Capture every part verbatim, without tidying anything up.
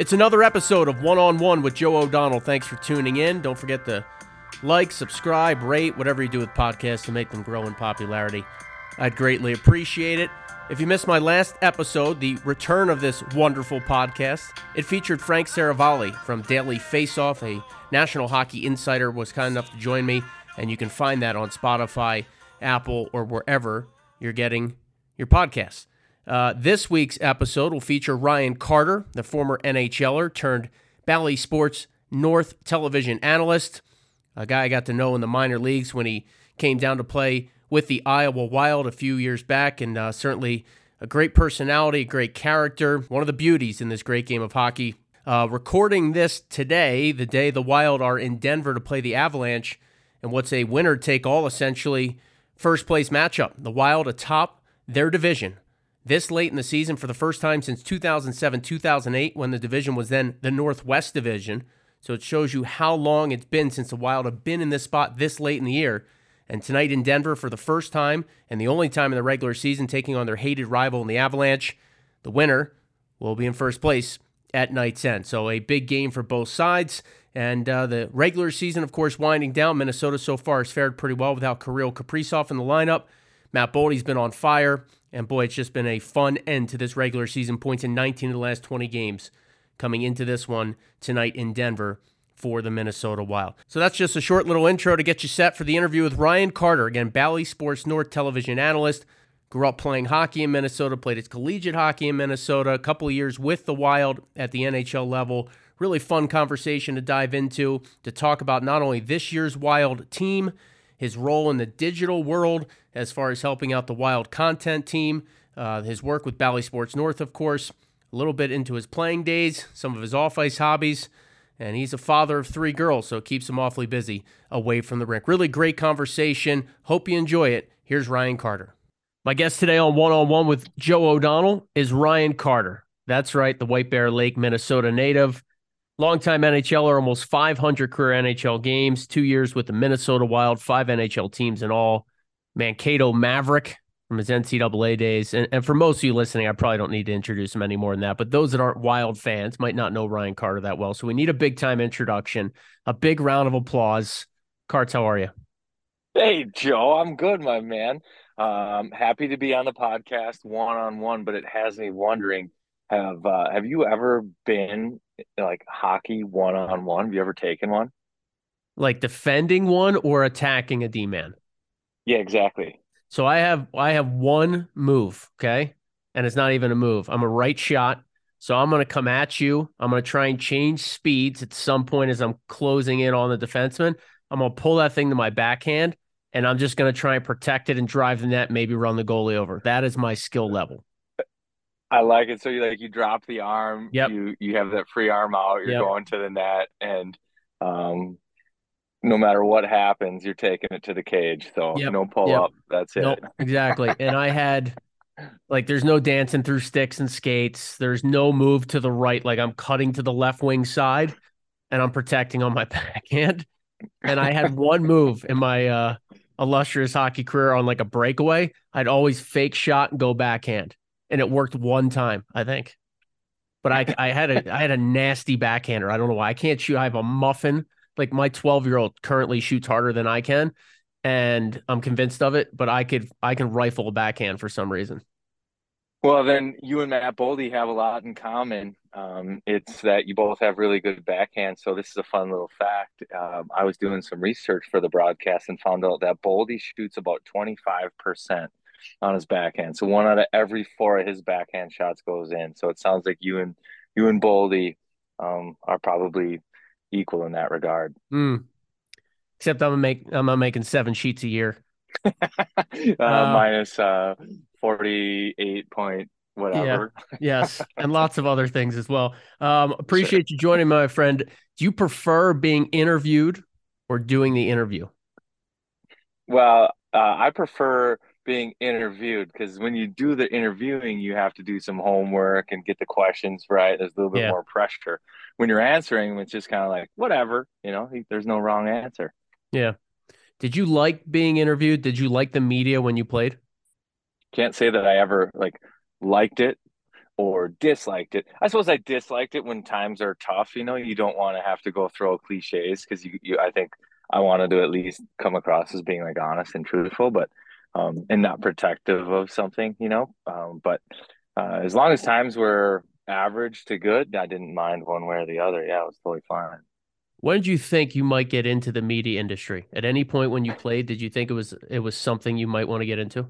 It's another episode of One on One with Joe O'Donnell. Thanks for tuning in. Don't forget to like, subscribe, rate, whatever you do with podcasts to make them grow in popularity. I'd greatly appreciate it. If you missed my last episode, the return of this wonderful podcast, it featured Frank Saravalli from Daily Faceoff. A National Hockey Insider was kind enough to join me, and you can find that on Spotify, Apple, or wherever you're getting your podcasts. Uh, this week's episode will feature Ryan Carter, the former NHLer turned Bally Sports North television analyst, a guy I got to know in the minor leagues when he came down to play with the Iowa Wild a few years back, and uh, certainly a great personality, a great character, one of the beauties in this great game of hockey. Uh, recording this today, the day the Wild are in Denver to play the Avalanche, and what's a winner-take-all, essentially, first-place matchup. The Wild atop their division this late in the season for the first time since two thousand seven two thousand eight, when the division was then the Northwest Division. So it shows you how long it's been since the Wild have been in this spot this late in the year. And tonight in Denver, for the first time and the only time in the regular season, taking on their hated rival in the Avalanche, the winner will be in first place at night's end. So a big game for both sides. And uh, the regular season, of course, winding down. Minnesota so far has fared pretty well without Kirill Kaprizov in the lineup. Matt Boldy's been on fire. And boy, it's just been a fun end to this regular season. Points in nineteen of the last twenty games coming into this one tonight in Denver for the Minnesota Wild. So that's just a short little intro to get you set for the interview with Ryan Carter. Again, Bally Sports North television analyst. Grew up playing hockey in Minnesota, played his collegiate hockey in Minnesota, a couple of years with the Wild at the N H L level. Really fun conversation to dive into, to talk about not only this year's Wild team, his role in the digital world as far as helping out the Wild content team, uh, his work with Bally Sports North, of course, a little bit into his playing days, some of his off-ice hobbies, and he's a father of three girls, so it keeps him awfully busy away from the rink. Really great conversation. Hope you enjoy it. Here's Ryan Carter. My guest today on One on One with Joe O'Donnell is Ryan Carter. That's right, the White Bear Lake, Minnesota native. Longtime NHLer, almost five hundred career N H L games, two years with the Minnesota Wild, five N H L teams in all. Mankato Maverick from his N C double A days. And, and for most of you listening, I probably don't need to introduce him any more than that, but those that aren't Wild fans might not know Ryan Carter that well. So we need a big-time introduction, a big round of applause. Carts, how are you? Hey, Joe, I'm good, my man. Um, happy to be on the podcast one-on-one, but it has me wondering, have uh, have you ever been like hockey one-on-one? Have you ever taken one? Like defending one or attacking a D-man? Yeah, exactly. So I have I have one move, okay? And it's not even a move. I'm a right shot. So I'm going to come at you. I'm going to try and change speeds at some point as I'm closing in on the defenseman. I'm going to pull that thing to my backhand, and I'm just going to try and protect it and drive the net, maybe run the goalie over. That is my skill level. I like it. So you like you drop the arm, Yep. you you have that free arm out, you're Yep. going to the net, and um, no matter what happens, you're taking it to the cage. So Yep. no pull Yep. up. That's it. Nope, exactly. And I had, like, there's no dancing through sticks and skates. There's no move to the right. Like, I'm cutting to the left wing side, and I'm protecting on my backhand. And I had one move in my uh, illustrious hockey career on, like, a breakaway. I'd always fake shot and go backhand. And it worked one time, I think. But I, I had a I had a nasty backhander. I don't know why. I can't shoot. I have a muffin. Like, my twelve-year-old currently shoots harder than I can, and I'm convinced of it, but I could I can rifle a backhand for some reason. Well, then you and Matt Boldy have a lot in common. Um, it's that you both have really good backhands. So this is a fun little fact. Um, I was doing some research for the broadcast and found out that Boldy shoots about twenty-five percent on his backhand. So one out of every four of his backhand shots goes in. So it sounds like you and you and Boldy um, are probably equal in that regard. Mm. Except I'm make I'm not making seven sheets a year. uh, Uh, minus uh, forty-eight point whatever. Yeah. Yes, and lots of other things as well. Um, appreciate Sure. you joining, my friend. Do you prefer being interviewed or doing the interview? Well, uh, I prefer being interviewed because when you do the interviewing, you have to do some homework and get the questions right. There's a little bit Yeah. more pressure. When you're answering, it's just kind of like, whatever, you know, there's no wrong answer. Yeah. Did you like being interviewed? Did you like the media when you played? Can't say that I ever like liked it or disliked it. I suppose I disliked it when times are tough. You know, you don't want to have to go throw cliches because you, you, I think I wanted to at least come across as being like honest and truthful, but um, and not protective of something, you know. Um, but uh, as long as times were average to good, I didn't mind one way or the other. Yeah, it was totally fine. When did you think you might get into the media industry? At any point when you played, did you think it was it was something you might want to get into?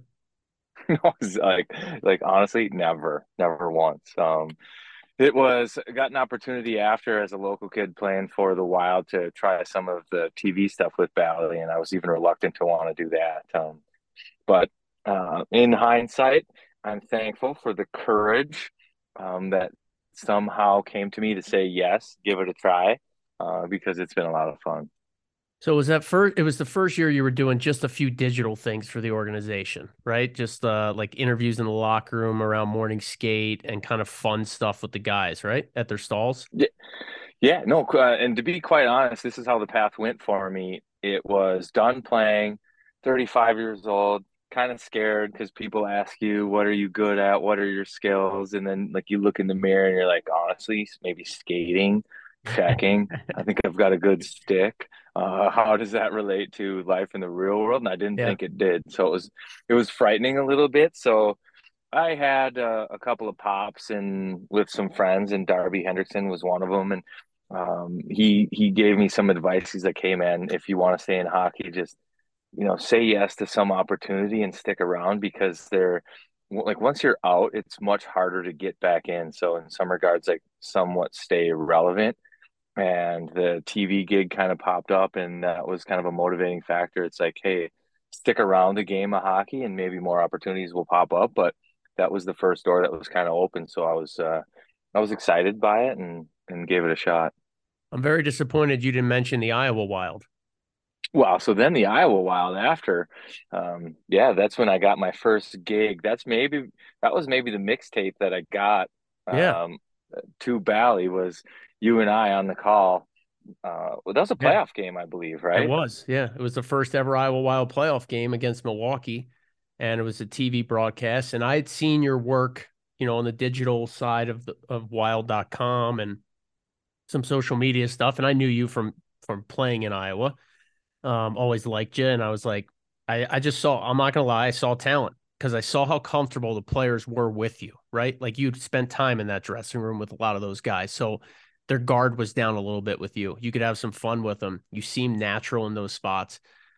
I was like, like honestly, never, never once. Um, It was I got an opportunity after as a local kid playing for the Wild to try some of the T V stuff with Bally, and I was even reluctant to want to do that. Um, but uh, in hindsight, I'm thankful for the courage um, that somehow came to me to say yes, give it a try, uh, because it's been a lot of fun. So was that first? It was the first year you were doing just a few digital things for the organization, right? Just uh, like interviews in the locker room around morning skate and kind of fun stuff with the guys, right? At their stalls. Yeah, yeah, no, uh, and to be quite honest, this is how the path went for me. It was done playing, thirty-five years old, kind of scared because people ask you, what are you good at? What are your skills? And then like you look in the mirror and you're like, honestly, maybe skating, checking. I think I've got a good stick. Uh, how does that relate to life in the real world? And I didn't Yeah. think it did. So it was it was frightening a little bit. So I had uh, a couple of pops and with some friends, and Darby Hendrickson was one of them. And um, he he gave me some advice. He's like, "Hey, man, if you want to stay in hockey, just you know, say yes to some opportunity and stick around because they're like once you're out, it's much harder to get back in. So in some regards, like somewhat stay relevant." And the T V gig kind of popped up, and that was kind of a motivating factor. It's like, hey, stick around the game of hockey, and maybe more opportunities will pop up. But that was the first door that was kind of open, so I was uh, I was excited by it and and gave it a shot. I'm very disappointed you didn't mention the Iowa Wild. Wow, so then the Iowa Wild after, um, yeah, that's when I got my first gig. That's maybe that was maybe the mixtape that I got Yeah. um, to Bally was you and I on the call. Uh, well, that was a Yeah. playoff game, I believe, It right? was. Yeah. It was the first ever Iowa Wild playoff game against Milwaukee. And it was a T V broadcast. And I had seen your work, you know, on the digital side of the of wild dot com and some social media stuff. And I knew you from from playing in Iowa. Um, always liked you. And I was like, I, I just saw, I'm not gonna lie, I saw talent because I saw how comfortable the players were with you, right? Like you'd spent time in that dressing room with a lot of those guys. So their guard was down a little bit with you. You could have some fun with them. You seemed natural in those spots.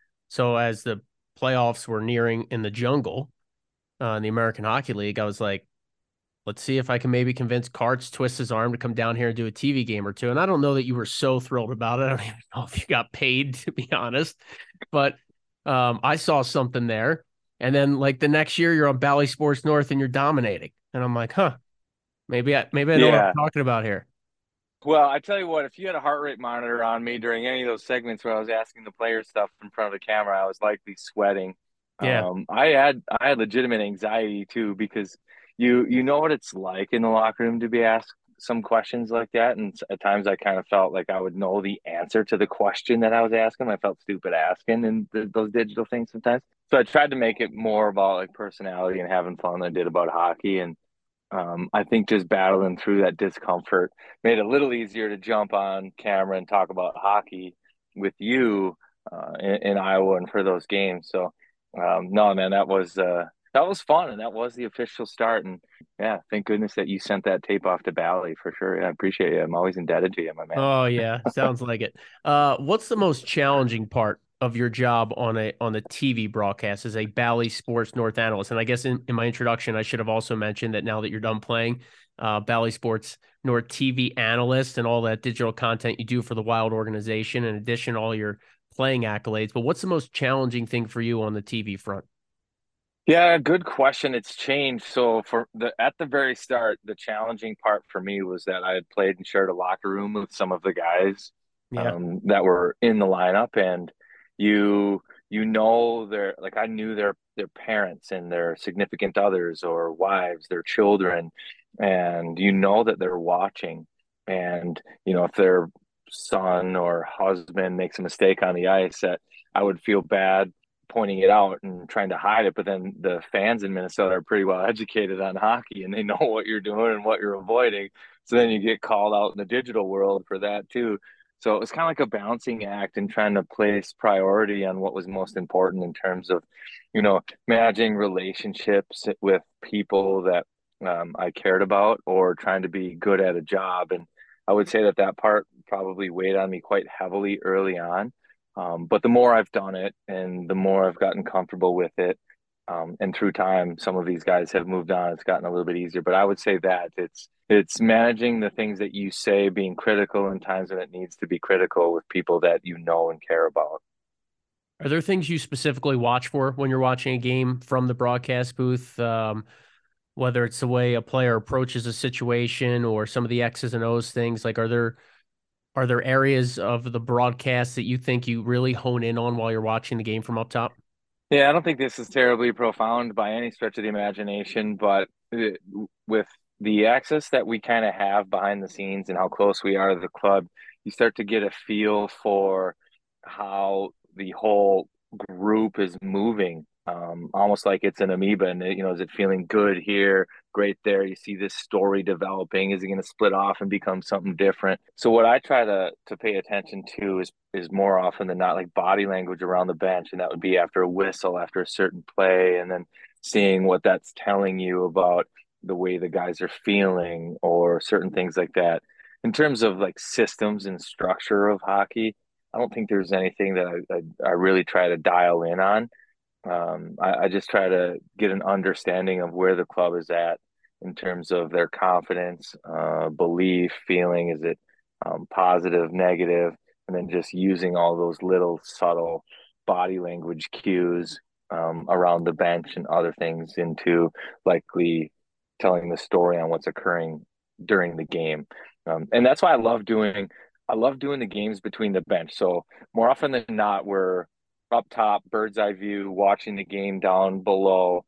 So as the playoffs were nearing in the jungle, uh, in the American Hockey League, I was like, let's see if I can maybe convince Karts, twist his arm to come down here and do a T V game or two. And I don't know that you were so thrilled about it. I don't even know if you got paid, to be honest. But um, I saw something there. And then like the next year, you're on Bally Sports North and you're dominating. And I'm like, huh, maybe I maybe I know what Yeah. I'm talking about here. Well, I tell you what, if you had a heart rate monitor on me during any of those segments where I was asking the players stuff in front of the camera, I was likely sweating. Yeah. Um, I had I had legitimate anxiety too because you you know what it's like in the locker room to be asked some questions like that, and at times I kind of felt like I would know the answer to the question that I was asking. I felt stupid asking and th- those digital things sometimes. So I tried to make it more about like personality and having fun than I did about hockey. And um, I think just battling through that discomfort made it a little easier to jump on camera and talk about hockey with you uh, in, in Iowa and for those games. So, um, no, man, that was uh, that was fun, and that was the official start. And yeah, thank goodness that you sent that tape off to Bally for sure. Yeah, I appreciate it. I'm always indebted to you, my man. Oh yeah, sounds like it. Uh, what's the most challenging part of your job on a on the T V broadcast as a Bally Sports North analyst? And I guess in, in my introduction, I should have also mentioned that now that you're done playing, uh, Bally Sports North T V analyst and all that digital content you do for the Wild organization, in addition to all your playing accolades. But what's the most challenging thing for you on the T V front? Yeah, good question. It's changed. So for the at the very start, the challenging part for me was that I had played and shared a locker room with some of the guys Yeah, um, that were in the lineup, and you you know their like I knew their their parents and their significant others or wives, their children, and you know that they're watching, and you know if their son or husband makes a mistake on the ice, that I would feel bad pointing it out and trying to hide it. But then the fans in Minnesota are pretty well educated on hockey, and they know what you're doing and what you're avoiding. So then you get called out in the digital world for that too. So it was kind of like a balancing act and trying to place priority on what was most important in terms of, you know, managing relationships with people that um, I cared about, or trying to be good at a job. And I would say that that part probably weighed on me quite heavily early on. Um, but the more I've done it and the more I've gotten comfortable with it, um, and through time, some of these guys have moved on. It's gotten a little bit easier, but I would say that it's it's managing the things that you say, being critical in times when it needs to be critical with people that you know and care about. Are there things you specifically watch for when you're watching a game from the broadcast booth? Um, whether it's the way a player approaches a situation or some of the X's and O's things, like are there are there areas of the broadcast that you think you really hone in on while you're watching the game from up top? Yeah, I don't think this is terribly profound by any stretch of the imagination, but it, with the access that we kind of have behind the scenes and how close we are to the club, you start to get a feel for how the whole group is moving, um, almost like it's an amoeba. And, you know, is it feeling good here, great there? You see this story developing. Is it going to split off and become something different? So what I try to to pay attention to is is more often than not like body language around the bench, and that would be after a whistle, after a certain play, and then seeing what that's telling you about the way the guys are feeling or certain things like that. In terms of like systems and structure of hockey, I don't think there's anything that I, I, I really try to dial in on. Um, I, I just try to get an understanding of where the club is at in terms of their confidence, uh, belief, feeling. Is it um, positive, negative? And then just using all those little subtle body language cues um, around the bench and other things into likely telling the story on what's occurring during the game. Um, and that's why I love doing I love doing the games between the bench. So more often than not, we're up top, bird's eye view, watching the game down below.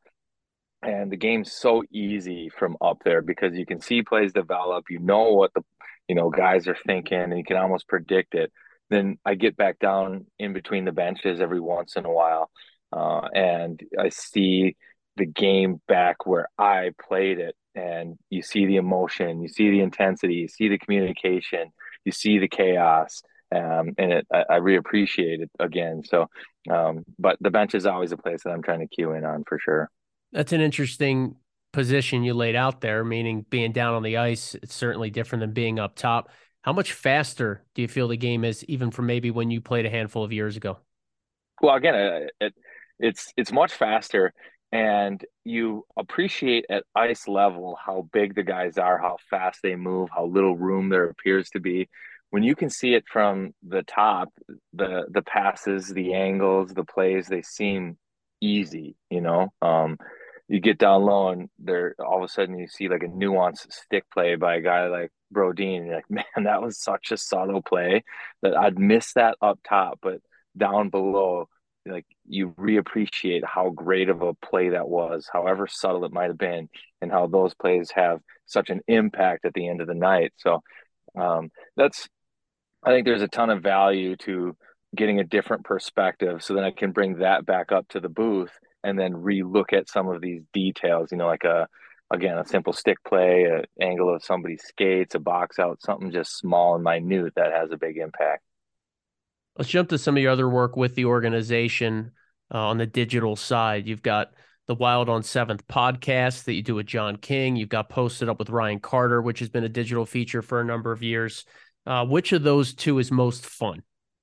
And the game's so easy from up there because you can see plays develop. You know what the you know guys are thinking, and you can almost predict it. Then I get back down in between the benches every once in a while, uh, and I see the game back where I played it, and you see the emotion, you see the intensity, you see the communication, you see the chaos, um, and it I, I reappreciate it again. So, um, but the bench is always a place that I'm trying to cue in on for sure. That's an interesting position you laid out there, meaning being down on the ice, it's certainly different than being up top. How much faster do you feel the game is, even from maybe when you played a handful of years ago? Well, again, it, it it's it's much faster, and you appreciate at ice level how big the guys are, how fast they move, how little room there appears to be. When you can see it from the top, the the passes, the angles, the plays, they seem easy, you know. Um, you get down low and there all of a sudden you see like a nuanced stick play by a guy like Brodin, and you're like, man, that was such a subtle play that I'd miss that up top, but down below, like you reappreciate how great of a play that was, however subtle it might have been, and how those plays have such an impact at the end of the night. So um, that's, I think there's a ton of value to getting a different perspective, so then I can bring that back up to the booth and then re-look at some of these details. You know, like a again a simple stick play, an angle of somebody's skates, a box out, something just small and minute that has a big impact. Let's jump to some of your other work with the organization uh, on the digital side. You've got the Wild on Seventh podcast that you do with John King. You've got Posted Up with Ryan Carter, which has been a digital feature for a number of years. Uh, which of those two is most fun?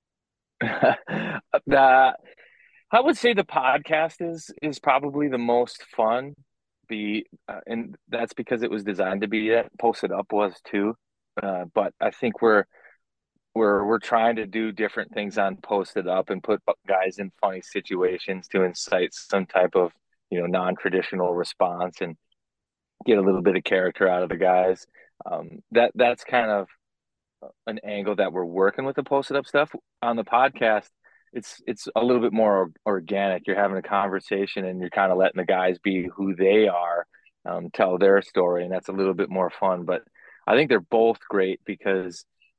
the I would say the podcast is is probably the most fun. Be uh, and that's because it was designed to be that. Posted Up was too, uh, but I think we're we're we're trying to do different things on Posted Up and put guys in funny situations to incite some type of you know non-traditional response and get a little bit of character out of the guys. Um, that that's kind of an angle that we're working with the Posted Up stuff on the podcast. It's it's a little bit more organic. You're having a conversation and you're kind of letting the guys be who they are, um, tell their story, and that's a little bit more fun. But I think they're both great because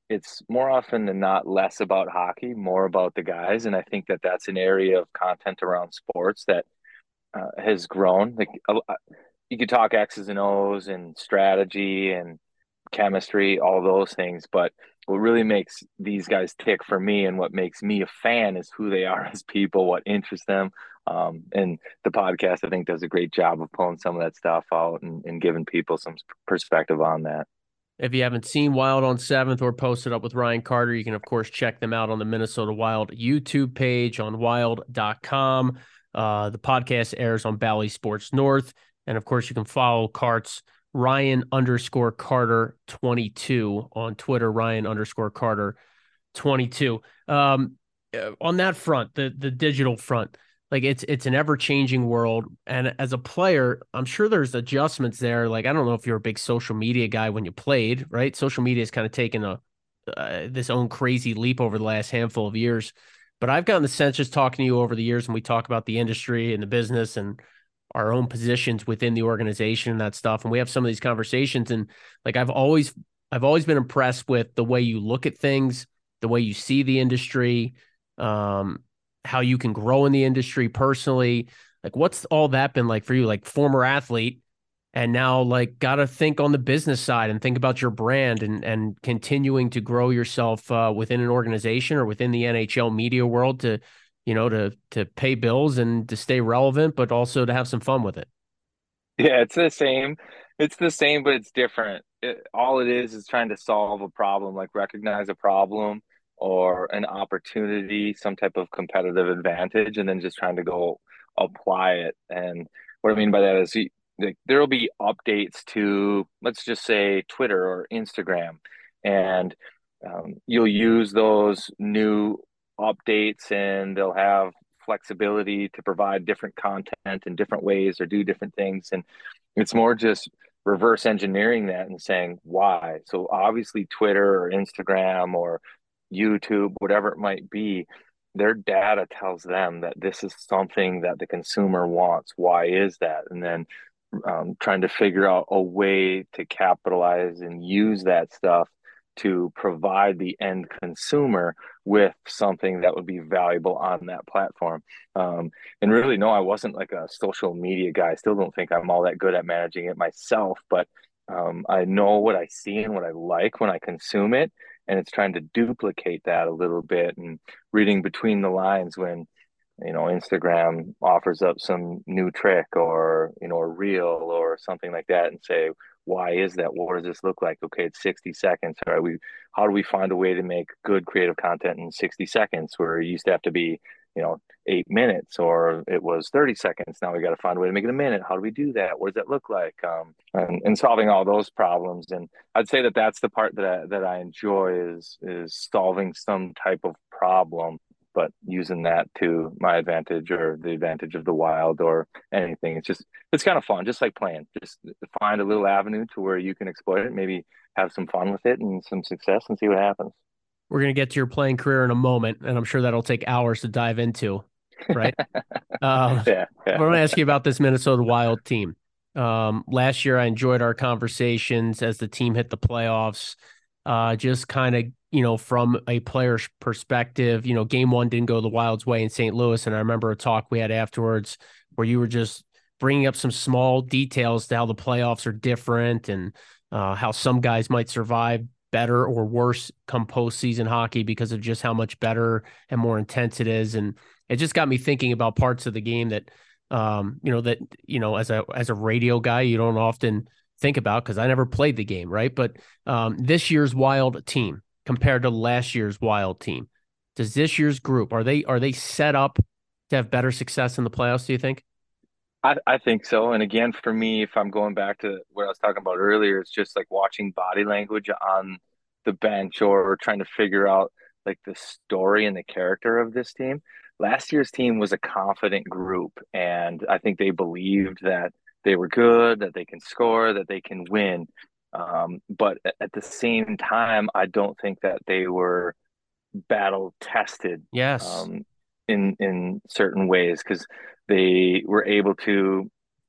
it's more often than not less about hockey, more about the guys. And I think that that's an area of content around sports that uh, has grown. Like uh, you could talk X's and O's and strategy and chemistry, all those things. But what really makes these guys tick for me and what makes me a fan is who they are as people, what interests them. Um, and the podcast, I think, does a great job of pulling some of that stuff out and, and giving people some perspective on that. If you haven't seen Wild on seventh or Posted Up with Ryan Carter, you can, of course, check them out on the Minnesota Wild YouTube page on wild dot com. Uh, the podcast airs on Bally Sports North. And, of course, you can follow Carts, Ryan underscore Carter twenty-two on Twitter, Ryan underscore Carter twenty-two. Um, uh, on that front, the the digital front, like it's it's an ever changing world, and as a player, I'm sure there's adjustments there. Like I don't know if you're a big social media guy when you played, right? Social media has kind of taken a uh, this own crazy leap over the last handful of years. But I've gotten the sense just talking to you over the years when we talk about the industry and the business and our own positions within the organization and that stuff. And we have some of these conversations. And like I've always I've always been impressed with the way you look at things, the way you see the industry, um, how you can grow in the industry personally. Like what's all that been like for you? Like former athlete and now like got to think on the business side and think about your brand and and continuing to grow yourself uh, within an organization or within the N H L media world to, you know, to to pay bills and to stay relevant, but also to have some fun with it. Yeah, it's the same. It's the same, but it's different. It, all it is is trying to solve a problem, like recognize a problem or an opportunity, some type of competitive advantage, and then just trying to go apply it. And what I mean by that is, you, like, there will be updates to, let's just say, Twitter or Instagram, and um, you'll use those new updates, and they'll have flexibility to provide different content in different ways or do different things. And it's more just reverse engineering that and saying why. So obviously Twitter or Instagram or YouTube, whatever it might be, their data tells them that this is something that the consumer wants. Why is that? And then um, trying to figure out a way to capitalize and use that stuff to provide the end consumer with something that would be valuable on that platform. Um, and really, no, I wasn't like a social media guy. I still don't think I'm all that good at managing it myself, but um, I know what I see and what I like when I consume it. And it's trying to duplicate that a little bit and reading between the lines when you know, Instagram offers up some new trick or, you know, a reel or something like that and say, why is that? What does this look like? Okay, it's sixty seconds. All right, we how do we find a way to make good creative content in sixty seconds where it used to have to be, you know, eight minutes or it was thirty seconds. Now we got to find a way to make it a minute. How do we do that? What does that look like? Um, and, and solving all those problems. And I'd say that that's the part that I, that I enjoy is is solving some type of problem, but using that to my advantage or the advantage of the Wild or anything. It's just, it's kind of fun, just like playing. Just find a little avenue to where you can exploit it, maybe have some fun with it and some success and see what happens. We're going to get to your playing career in a moment, and I'm sure that'll take hours to dive into, right? um, yeah, but yeah. I want to ask you about this Minnesota Wild team. Um, last year, I enjoyed our conversations as the team hit the playoffs. Uh, just kind of, you know, from a player's perspective, you know, game one didn't go the Wild's way in Saint Louis. And I remember a talk we had afterwards where you were just bringing up some small details to how the playoffs are different and uh, how some guys might survive better or worse come postseason hockey because of just how much better and more intense it is. And it just got me thinking about parts of the game that, um, you know, that, you know, as a, as a radio guy, you don't often think about because I never played the game, right? But um, this year's Wild team compared to last year's Wild team, does this year's group, are they, are they set up to have better success in the playoffs, do you think? I, I think so. And again, for me, if I'm going back to what I was talking about earlier, it's just like watching body language on the bench or trying to figure out like the story and the character of this team. Last year's team was a confident group, and I think they believed that they were good, that they can score, that they can win. Um, but at the same time, I don't think that they were battle tested Yes. um, in in certain ways because they were able to.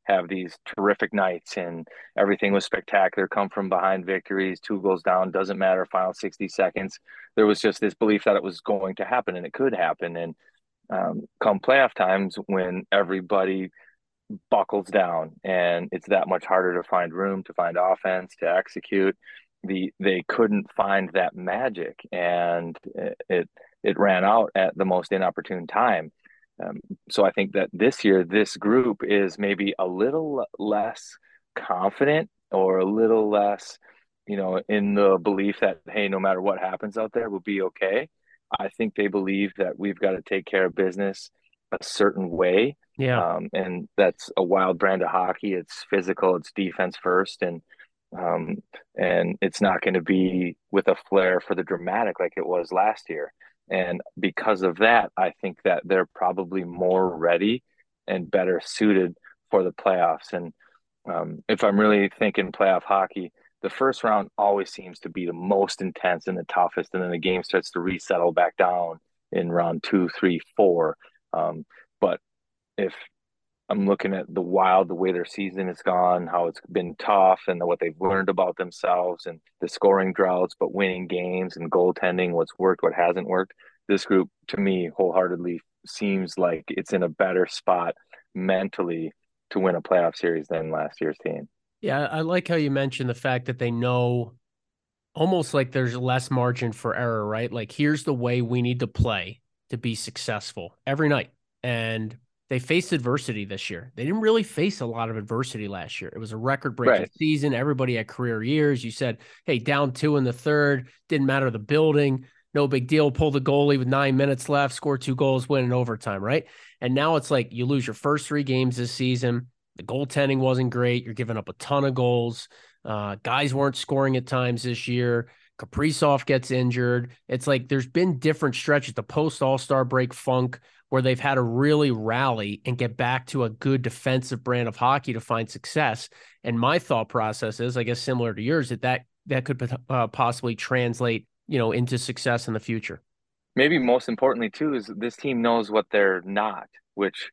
have these terrific nights and everything was spectacular, come from behind victories, two goals down, doesn't matter, final sixty seconds. There was just this belief that it was going to happen and it could happen. And um, come playoff times when everybody buckles down and it's that much harder to find room, to find offense, to execute, the they couldn't find that magic, and it it ran out at the most inopportune time. Um, so I think that this year, this group is maybe a little less confident or a little less, you know, in the belief that, hey, no matter what happens out there, we'll be okay. I think they believe that we've got to take care of business a certain way. Yeah. Um, and that's a wild brand of hockey. It's physical, it's defense first, and um, and it's not going to be with a flair for the dramatic like it was last year. And because of that, I think that they're probably more ready and better suited for the playoffs. And um, if I'm really thinking playoff hockey, the first round always seems to be the most intense and the toughest, and then the game starts to resettle back down in round two, three, four. Um, but if I'm looking at the Wild, the way their season has gone, how it's been tough, and what they've learned about themselves, and the scoring droughts, but winning games and goaltending, what's worked, what hasn't worked. This group, to me, wholeheartedly seems like it's in a better spot mentally to win a playoff series than last year's team. Yeah, I like how you mentioned the fact that they know almost like there's less margin for error, right? Like, here's the way we need to play to be successful every night. And they faced adversity this year. They didn't really face a lot of adversity last year. It was a record-breaking Right. season. Everybody had career years. You said, hey, down two in the third, didn't matter the building, no big deal. Pull the goalie with nine minutes left, score two goals, win in overtime, right? And now it's like you lose your first three games this season. The goaltending wasn't great. You're giving up a ton of goals. Uh, guys weren't scoring at times this year. Kaprizov gets injured. It's like there's been different stretches, the post-All-Star break funk, where they've had to really rally and get back to a good defensive brand of hockey to find success. And my thought process is, I guess, similar to yours, that that, that could uh, possibly translate, you know, into success in the future. Maybe most importantly, too, is this team knows what they're not, which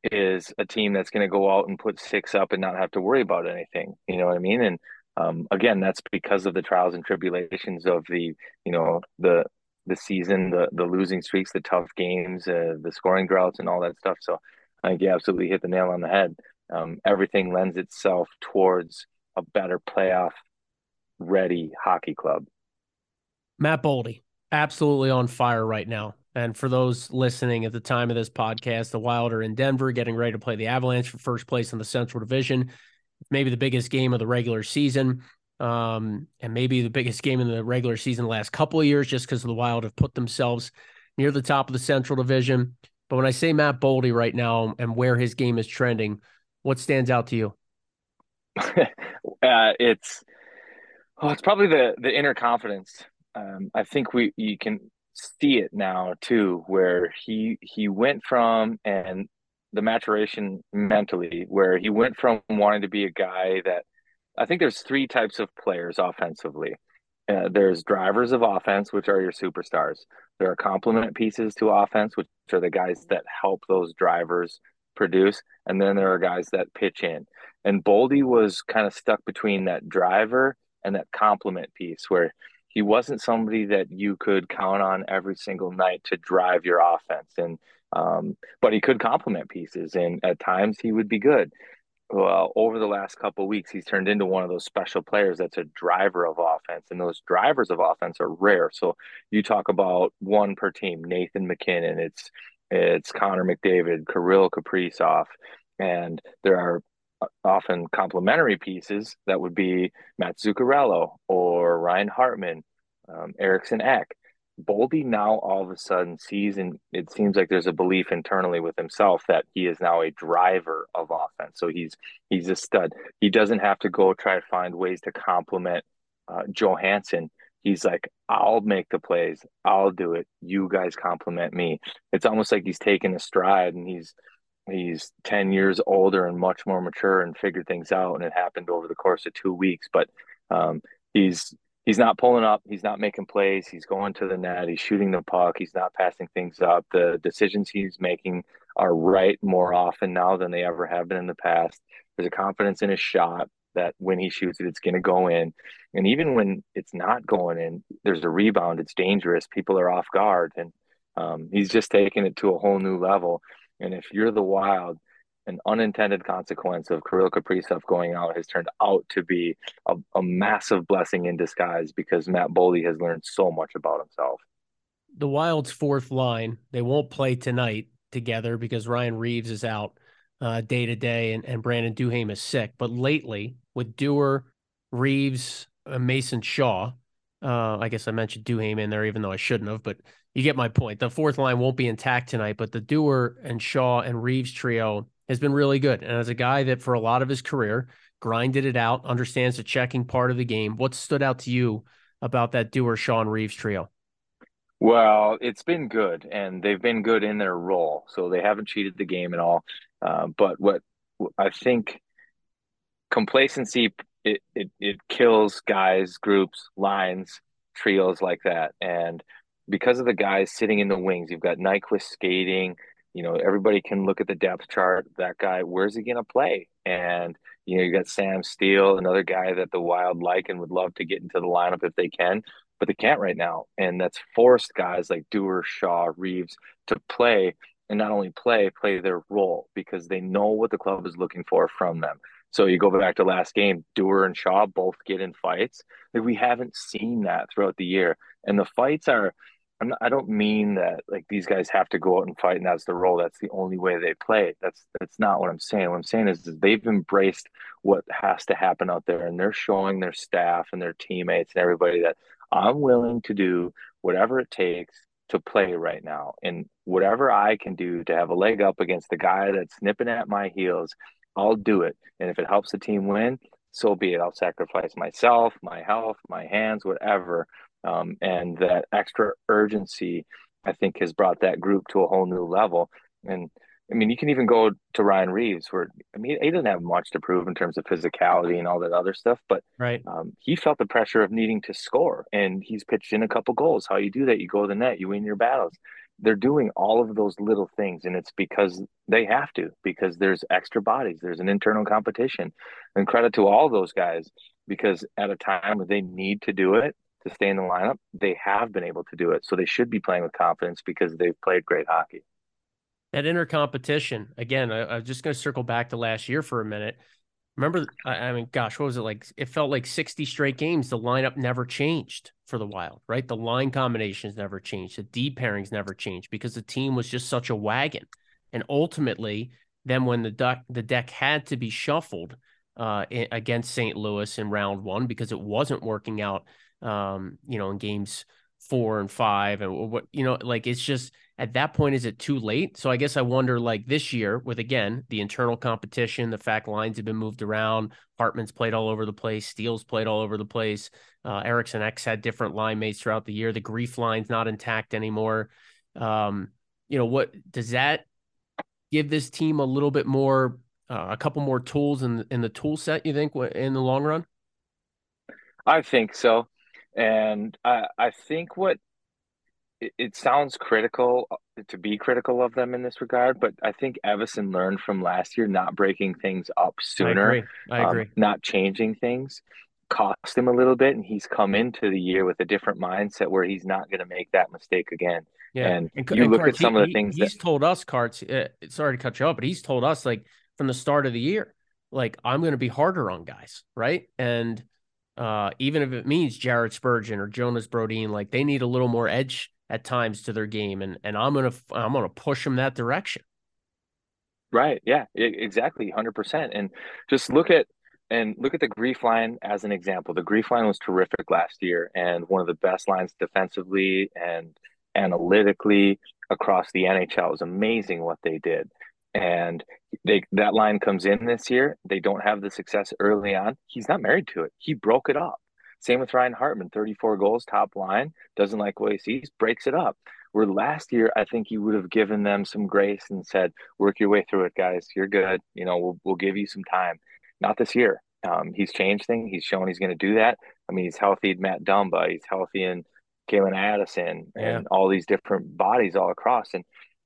is a team that's going to go out and put six up and not have to worry about anything. You know what I mean? And um, again, that's because of the trials and tribulations of the, you know, the the season, the the losing streaks, the tough games, uh, the scoring droughts, and all that stuff. So I think you absolutely hit the nail on the head. Um, everything lends itself towards a better playoff ready hockey club. Matt Boldy, absolutely on fire right now. And for those listening at the time of this podcast, the Wild are in Denver getting ready to play the Avalanche for first place in the Central Division. Maybe the biggest game of the regular season, um, and maybe the biggest game in the regular season the last couple of years, just because the Wild have put themselves near the top of the Central Division. But when I say Matt Boldy right now and where his game is trending, what stands out to you? uh, it's oh, it's probably the the inner confidence. Um, I think we you can see it now too, where he he went from, and the maturation mentally, where he went from wanting to be a guy that, I think there's three types of players offensively. Uh, there's drivers of offense, which are your superstars. There are complement pieces to offense, which are the guys that help those drivers produce. And then there are guys that pitch in. And Boldy was kind of stuck between that driver and that complement piece, where he wasn't somebody that you could count on every single night to drive your offense. And um, but he could complement pieces, and at times he would be good. Well, over the last couple of weeks, he's turned into one of those special players that's a driver of offense, and those drivers of offense are rare. So you talk about one per team: Nathan MacKinnon, it's it's Connor McDavid, Kirill Kaprizov, and there are often complementary pieces that would be Matt Zuccarello or Ryan Hartman, um, Eriksson Ek. Boldy now all of a sudden sees, and it seems like there's a belief internally with himself that he is now a driver of offense. So he's he's a stud. He doesn't have to go try to find ways to complement uh, Johansson. He's like, I'll make the plays, I'll do it. You guys compliment me. It's almost like he's taken a stride, and he's he's ten years older and much more mature and figured things out. And it happened over the course of two weeks. But um, he's He's not pulling up. He's not making plays. He's going to the net. He's shooting the puck. He's not passing things up. The decisions he's making are right more often now than they ever have been in the past. There's a confidence in his shot that when he shoots it, it's going to go in. And even when it's not going in, there's a rebound. It's dangerous. People are off guard. And um, he's just taking it to a whole new level. And if you're the Wild, an unintended consequence of Kirill Kaprizov going out has turned out to be a, a massive blessing in disguise because Matt Boldy has learned so much about himself. The Wild's fourth line, they won't play tonight together because Ryan Reaves is out uh, day to day and, and Brandon Duhaime is sick. But lately, with Dewar, Reaves, uh, Mason Shaw, uh, I guess I mentioned Duhaime in there, even though I shouldn't have, but you get my point. The fourth line won't be intact tonight, but the Dewar and Shaw and Reaves trio has been really good. And as a guy that for a lot of his career grinded it out, understands the checking part of the game, what stood out to you about that Dewar, Shaw, and Reaves trio? Well, it's been good, and they've been good in their role, so they haven't cheated the game at all. Uh, but what I think complacency it, it it kills guys, groups, lines, trios like that, and because of the guys sitting in the wings, you've got Nyquist skating. You know, everybody can look at the depth chart. That guy, where's he gonna play? And you know, you got Sam Steele, another guy that the Wild like and would love to get into the lineup if they can, but they can't right now. And that's forced guys like Dewar, Shaw, Reaves to play and not only play, play their role because they know what the club is looking for from them. So you go back to last game, Dewar and Shaw both get in fights. Like we haven't seen that throughout the year. And the fights are, I'm not, I don't mean that like these guys have to go out and fight and that's the role. That's the only way they play. That's that's not what I'm saying. What I'm saying is, is they've embraced what has to happen out there and they're showing their staff and their teammates and everybody that I'm willing to do whatever it takes to play right now. And whatever I can do to have a leg up against the guy that's nipping at my heels, I'll do it. And if it helps the team win, so be it. I'll sacrifice myself, my health, my hands, whatever. Um, and that extra urgency, I think, has brought that group to a whole new level. And I mean, you can even go to Ryan Reaves, where I mean, he doesn't have much to prove in terms of physicality and all that other stuff, but Right. um, he felt the pressure of needing to score, and he's pitched in a couple goals. How you do that? You go to the net, you win your battles. They're doing all of those little things, and it's because they have to, because there's extra bodies, there's an internal competition, and credit to all those guys because at a time where they need to do it to stay in the lineup, they have been able to do it. So they should be playing with confidence because they've played great hockey. That inner competition, again, I, I'm just going to circle back to last year for a minute. Remember, I, I mean, gosh, what was it like? It felt like sixty straight games. The lineup never changed for the Wild, right? The line combinations never changed. The D pairings never changed because the team was just such a wagon. And ultimately, then when the deck, the deck had to be shuffled uh, against Saint Louis in round one because it wasn't working out, um, you know, in games four and five and what, you know, like it's just, at that point, is it too late? So I guess I wonder, like this year, with again the internal competition, the fact lines have been moved around, Hartman's played all over the place, Steele's played all over the place, uh, Eriksson X had different line mates throughout the year. The grief line's not intact anymore. Um, you know, what does that give this team a little bit more, uh, a couple more tools in in the tool set? You think in the long run? I think so, and I I think what it, it sounds critical uh, to be critical of them in this regard, but I think Evason learned from last year not breaking things up I sooner, agree. I um, agree. not changing things cost him a little bit, and he's come into the year with a different mindset where he's not going to make that mistake again. Yeah, And and you and look Carts, at he, some of the he things that he's told us, Carts. Uh, sorry to cut you off, but he's told us like from the start of the year, like I'm going to be harder on guys, right? And uh, even if it means Jared Spurgeon or Jonas Brodin, like they need a little more edge at times to their game, and and I'm gonna I'm gonna push them that direction. right, yeah, e- exactly, one hundred percent. And just look at and look at the grief line as an example. The grief line was terrific last year and one of the best lines defensively and analytically across the N H L. It was amazing what they did. And they that line comes in this year. They don't have the success early on. He's not married to it. He broke it up. Same with Ryan Hartman, thirty-four goals, top line, doesn't like what he sees, breaks it up. Where last year, I think he would have given them some grace and said, work your way through it, guys. You're good. You know, we'll, we'll give you some time. Not this year. Um, he's changed things. He's shown he's going to do that. I mean, he's healthy in Matt Dumba. He's healthy in Kalen Addison Yeah, and all these different bodies all across. And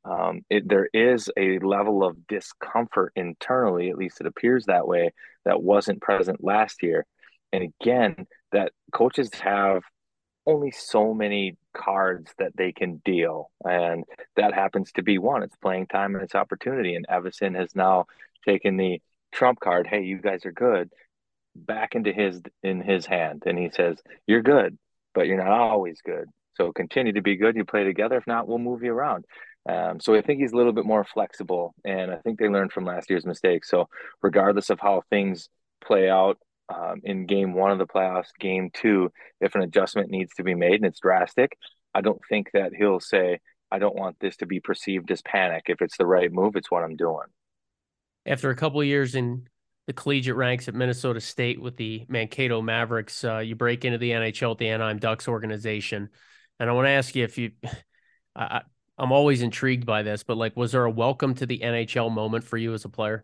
Um, it, there is a level of discomfort internally, at least it appears that way, that wasn't present last year. And again, that coaches have only so many cards that they can deal. And that happens to be one. It's playing time and it's opportunity. And Evison has now taken the trump card, hey, you guys are good, back into his in his hand. And he says, you're good, but you're not always good. So continue to be good. You play together. If not, we'll move you around. Um, so I think he's a little bit more flexible. And I think they learned from last year's mistakes. So regardless of how things play out, um, in game one of the playoffs, game two, if an adjustment needs to be made and it's drastic, I don't think that he'll say, I don't want this to be perceived as panic. If it's the right move, it's what I'm doing. After a couple of years in the collegiate ranks at Minnesota State with the Mankato Mavericks, uh, you break into the N H L at the Anaheim Ducks organization. And I want to ask you if you, I, I'm always intrigued by this, but like, was there a welcome to the N H L moment for you as a player?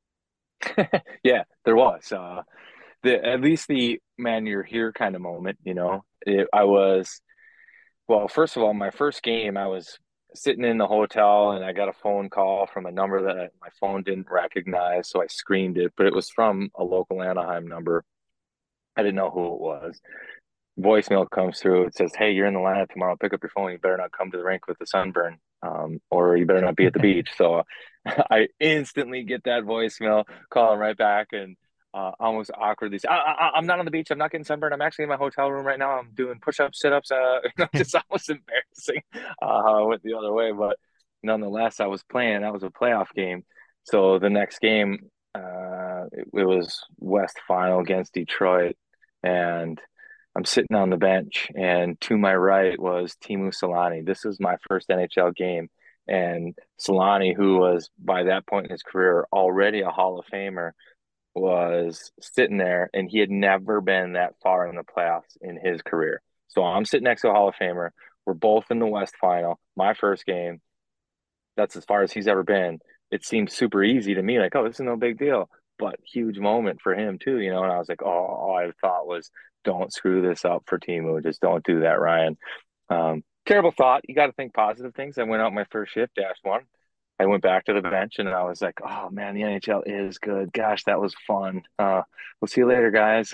Yeah, there was. Uh, the at least the man you're here kind of moment, you know. It, I was well, first of all, my first game, I was sitting in the hotel and I got a phone call from a number that I, my phone didn't recognize, so I screened it, but it was from a local Anaheim number. I didn't know who it was. Voicemail comes through. It says, "Hey, you're in the lineup tomorrow. Pick up your phone. You better not come to the rink with the sunburn, um, or you better not be at the beach." So I instantly get that voicemail, calling right back, and uh, almost awkwardly say, I, I, "I'm not on the beach. I'm not getting sunburned. I'm actually in my hotel room right now. I'm doing push-ups, sit-ups." Uh, just almost embarrassing. Uh, how I went the other way, but nonetheless, I was playing. That was a playoff game. So the next game, uh, it, it was West Final against Detroit, and I'm sitting on the bench, and to my right was Teemu Selanne. This was my first N H L game, and Selanne, who was by that point in his career already a Hall of Famer, was sitting there, and he had never been that far in the playoffs in his career. So I'm sitting next to a Hall of Famer. We're both in the West Final. My first game. That's as far as he's ever been. It seemed super easy to me, like, oh, this is no big deal. But huge moment for him too, you know. And I was like, oh, all I thought was, don't screw this up for Teemu. Just don't do that, Ryan. Um, terrible thought. You got to think positive things. I went out my first shift, dash one. I went back to the bench and I was like, oh man, the N H L is good. Gosh, that was fun. Uh, we'll see you later, guys.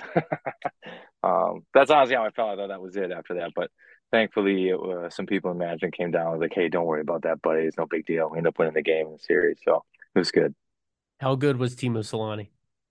um, that's honestly how I felt. I thought that was it after that. But thankfully, it was, some people in management came down and was like, hey, don't worry about that, buddy. It's no big deal. We ended up winning the game in the series. So it was good. How good was Teemu Selanne?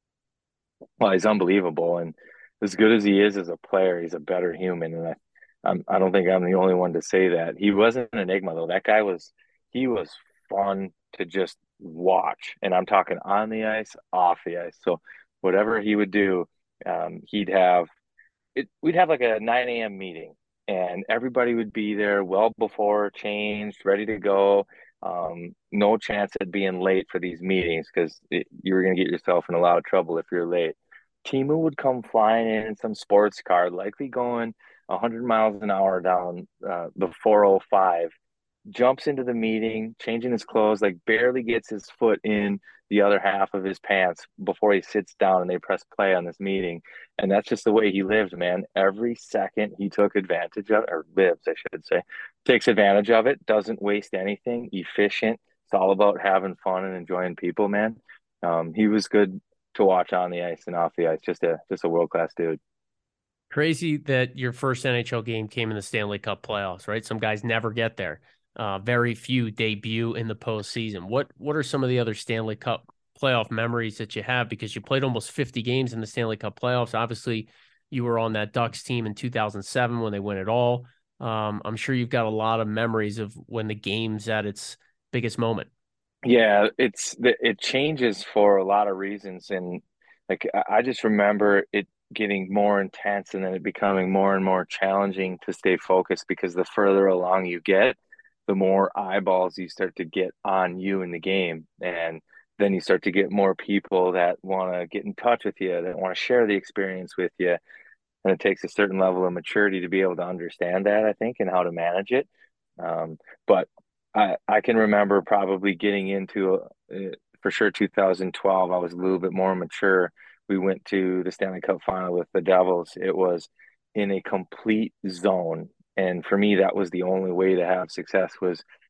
Well, he's unbelievable. And as good as he is as a player, he's a better human. And I, I'm, I don't think I'm the only one to say that. He wasn't an enigma, though. That guy was, he was fun to just watch. And I'm talking on the ice, off the ice. So whatever he would do, um, he'd have it. We'd have like a nine a m meeting, and everybody would be there well before changed, ready to go. Um, no chance at being late for these meetings because you were going to get yourself in a lot of trouble if you're late. Timu would come flying in in some sports car, likely going one hundred miles an hour down uh, the four oh five, jumps into the meeting, changing his clothes, like barely gets his foot in the other half of his pants before he sits down and they press play on this meeting. And that's just the way he lived, man. Every second he took advantage of, or lives, I should say, takes advantage of it, doesn't waste anything, efficient. It's all about having fun and enjoying people, man. Um, he was good to watch on the ice and off the ice. Just a just a world class dude. Crazy that your first N H L game came in the Stanley Cup playoffs, right? Some guys never get there. Uh, very few debut in the postseason. What what are some of the other Stanley Cup playoff memories that you have? Because you played almost fifty games in the Stanley Cup playoffs. Obviously, you were on that Ducks team in two thousand seven when they win it all. Um, I'm sure you've got a lot of memories of when the game's at its biggest moment. Yeah, it's it changes for a lot of reasons, and like I I just remember it getting more intense and then it becoming more and more challenging to stay focused because the further along you get, the more eyeballs you start to get on you in the game, and then you start to get more people that want to get in touch with you, that want to share the experience with you, and it takes a certain level of maturity to be able to understand that, I think, and how to manage it. Um, but I I can remember probably getting into uh, for sure two thousand twelve. I was a little bit more mature. We went to the Stanley Cup final with the Devils. It was in a complete zone, and for me, that was the only way to have success was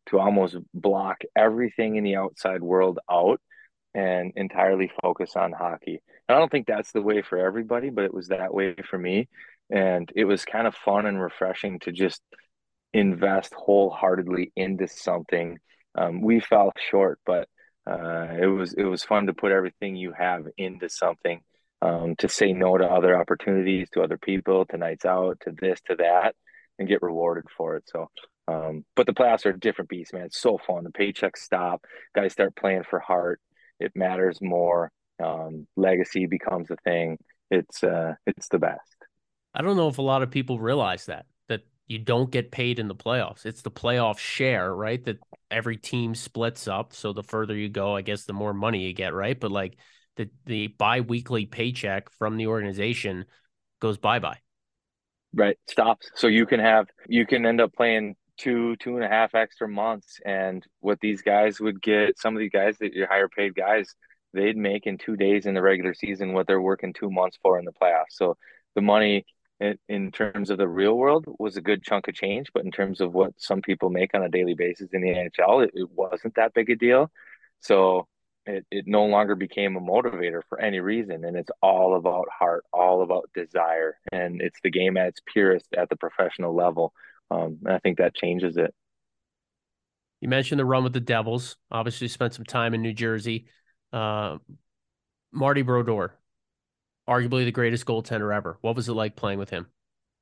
to almost block everything in the outside world out and entirely focus on hockey. And I don't think that's the way for everybody, but it was that way for me. And it was kind of fun and refreshing to just invest wholeheartedly into something. Um, we fell short, but uh, it was it was fun to put everything you have into something. Um, to say no to other opportunities, to other people, to nights out, to this, to that, and get rewarded for it. So, um, but the playoffs are a different beast, man. It's so fun. The paychecks stop. Guys start playing for heart. It matters more. Um, legacy becomes a thing. It's uh, it's the best. I don't know if a lot of people realize that that you don't get paid in the playoffs. It's the playoff share, right? That every team splits up. So the further you go, I guess the more money you get, right? But like the the bi-weekly paycheck from the organization goes bye-bye. Right. Stops. So you can have you can end up playing two, two and a half extra months. And what these guys would get, some of these guys that your higher paid guys, they'd make in two days in the regular season what they're working two months for in the playoffs. So the money in, in terms of the real world was a good chunk of change, but in terms of what some people make on a daily basis in the N H L, it, it wasn't that big a deal. So it, it no longer became a motivator for any reason. And it's all about heart, all about desire. And it's the game at its purest at the professional level. Um, and I think that changes it. You mentioned the run with the Devils. Obviously, spent some time in New Jersey. Uh, Marty Brodeur, arguably the greatest goaltender ever. What was it like playing with him?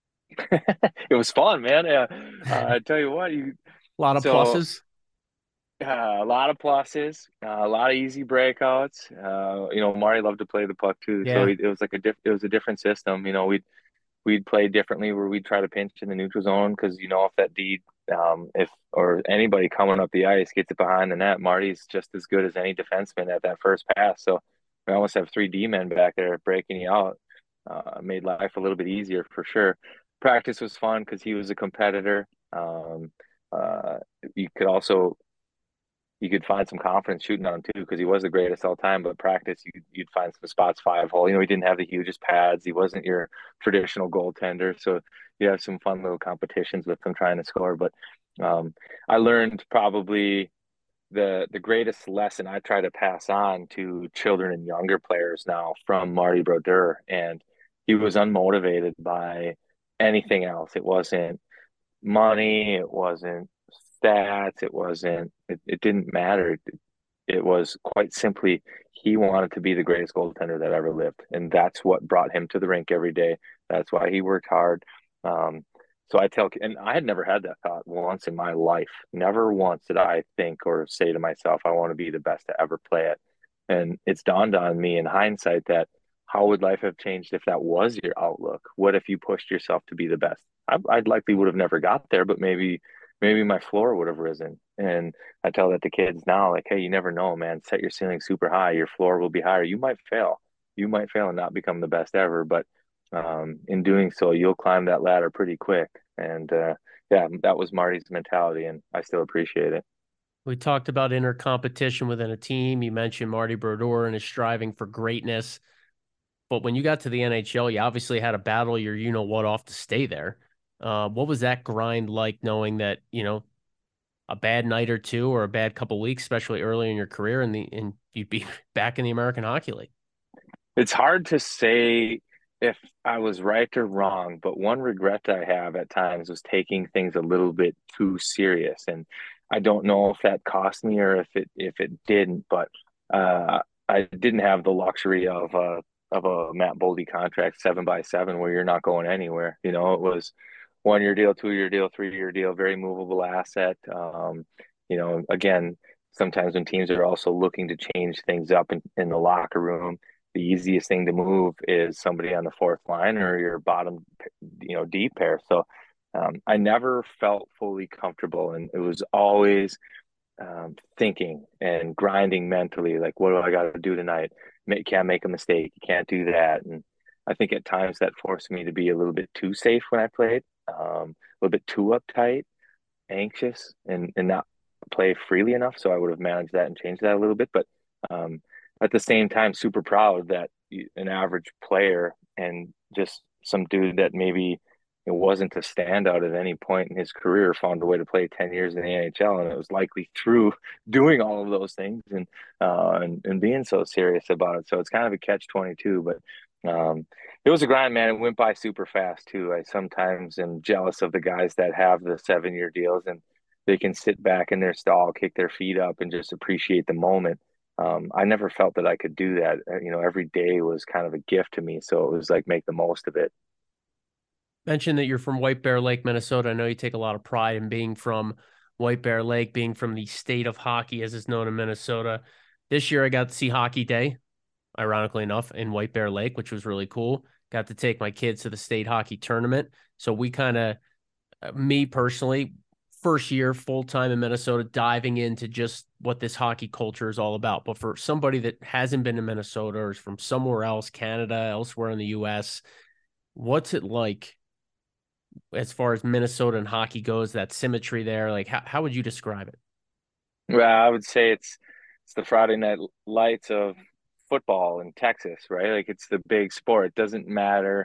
It was fun, man. Uh, uh, I tell you what, you A lot of so pluses. uh, a lot of pluses, uh, a lot of easy breakouts. Uh, you know, Marty loved to play the puck too, so Yeah. it, it was like a diff it was a different system. You know, we'd we'd play differently where we'd try to pinch in the neutral zone because you know if that D um if or anybody coming up the ice gets it behind the net, Marty's just as good as any defenseman at that first pass. So we almost have three D men back there breaking you out. Uh, made life a little bit easier for sure. Practice was fun because he was a competitor. Um, uh, you could also you could find some confidence shooting on him too because he was the greatest all time. But practice, you, you'd find some spots five hole. You know, he didn't have the hugest pads. He wasn't your traditional goaltender, so you have some fun little competitions with him trying to score. But um, I learned probably the the greatest lesson I try to pass on to children and younger players now from Marty Brodeur, and he was unmotivated by anything else. It wasn't money. It wasn't stats. It wasn't, it, it didn't matter. It, it was quite simply, he wanted to be the greatest goaltender that ever lived. And that's what brought him to the rink every day. That's why he worked hard. Um, so I tell, and I had never had that thought once in my life. Never once did I think or say to myself, I want to be the best to ever play it. And it's dawned on me in hindsight that how would life have changed if that was your outlook? What if you pushed yourself to be the best? I, I likely would have never got there, but maybe maybe my floor would have risen. And I tell that to kids now, like, hey, you never know, man. Set your ceiling super high. Your floor will be higher. You might fail. You might fail and not become the best ever, but um, in doing so, you'll climb that ladder pretty quick. And uh, yeah, that was Marty's mentality, and I still appreciate it. We talked about inner competition within a team. You mentioned Marty Brodeur and his striving for greatness. But when you got to the N H L, you obviously had to battle your you know what off to stay there. Uh, what was that grind like, knowing that you know a bad night or two or a bad couple weeks, especially early in your career, and the and you'd be back in the American Hockey League? It's hard to say if I was right or wrong, but one regret I have at times was taking things a little bit too serious. And I don't know if that cost me or if it if it didn't, but uh, I didn't have the luxury of a of a Matt Boldy contract seven by seven where you're not going anywhere. You know, it was one year deal, two year deal, three year deal, very movable asset. Um, you know, again, sometimes when teams are also looking to change things up in, in the locker room, the easiest thing to move is somebody on the fourth line or your bottom, you know, D pair. So um, I never felt fully comfortable, and it was always um, thinking and grinding mentally, like, what do I got to do tonight? Make, can't make a mistake. You can't do that. And I think at times that forced me to be a little bit too safe when I played, um, a little bit too uptight, anxious, and and not play freely enough. So I would have managed that and changed that a little bit. But um, at the same time, super proud that an average player and just some dude that maybe it wasn't a standout at any point in his career, found a way to play ten years in the N H L, and it was likely through doing all of those things and uh, and, and being so serious about it. So it's kind of a catch twenty-two, but um, it was a grind, man. It went by super fast too. I sometimes am jealous of the guys that have the seven year deals and they can sit back in their stall, kick their feet up, and just appreciate the moment. Um, I never felt that I could do that. Uh, You know, every day was kind of a gift to me, so it was like make the most of it. Mentioned that you're from White Bear Lake, Minnesota. I know you take a lot of pride in being from White Bear Lake, being from the state of hockey, as it's known in Minnesota. This year, I got to see Hockey Day, ironically enough, in White Bear Lake, which was really cool. Got to take my kids to the state hockey tournament. So we kind of, me personally, first year full time in Minnesota, diving into just what this hockey culture is all about. But for somebody that hasn't been to Minnesota or is from somewhere else, Canada, elsewhere in the U S, what's it like as far as Minnesota and hockey goes? That symmetry there, like how how would you describe it? Well, I would say it's it's the Friday night lights of football in Texas, right? Like it's the big sport. It doesn't matter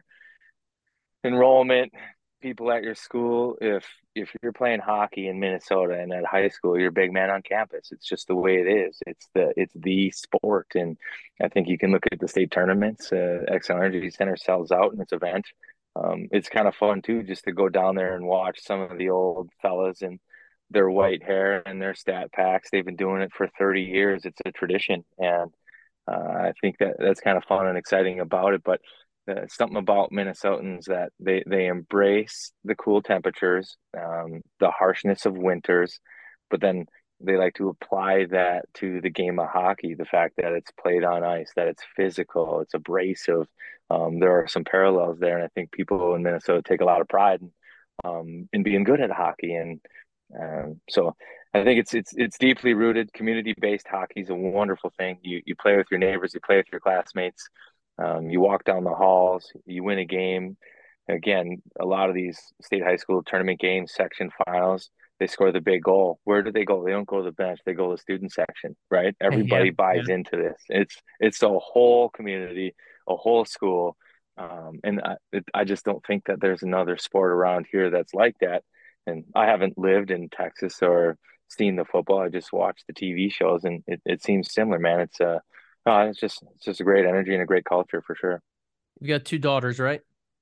enrollment, people at your school. If if you're playing hockey in Minnesota and at high school, you're a big man on campus. It's just the way it is. It's the it's the sport, and I think you can look at the state tournaments. Uh, Xcel Energy Center sells out in its event. Um, it's kind of fun too, just to go down there and watch some of the old fellas and their white hair and their stat packs. They've been doing it for thirty years. It's a tradition, and uh, I think that that's kind of fun and exciting about it. But uh, something about Minnesotans that they they embrace the cool temperatures, um, the harshness of winters, but then they like to apply that to the game of hockey. The fact that it's played on ice, that it's physical, it's abrasive. Um, there are some parallels there, and I think people in Minnesota take a lot of pride in, um, in being good at hockey. And um, so I think it's it's it's deeply rooted. Community based hockey is a wonderful thing. You you play with your neighbors, you play with your classmates. Um, you walk down the halls, you win a game. Again, a lot of these state high school tournament games, section finals, they score the big goal. Where do they go? They don't go to the bench. They go to the student section, right? Yeah, Everybody yeah. buys into this. It's it's a whole community, a whole school, um, and I, it, I just don't think that there's another sport around here that's like that. And I haven't lived in Texas or seen the football. I just watched the T V shows, and it, it seems similar, man. It's uh, oh, it's just it's just a great energy and a great culture for sure. You got two daughters, right?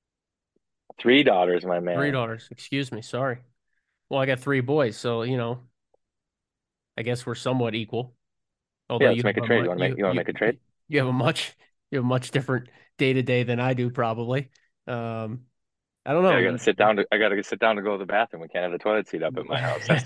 Three daughters, my Three man. daughters. Excuse me. Sorry. Well, I got three boys, so you know, I guess we're somewhat equal. Although Yeah, you let's make a have a trade. much You want to make you you want to you make a trade? you have a much you have a much different day to day than I do, probably. Um, I don't Yeah, know. I got to You, sit down to I got to sit down to go to the bathroom. We can't have the toilet seat up at my house. That's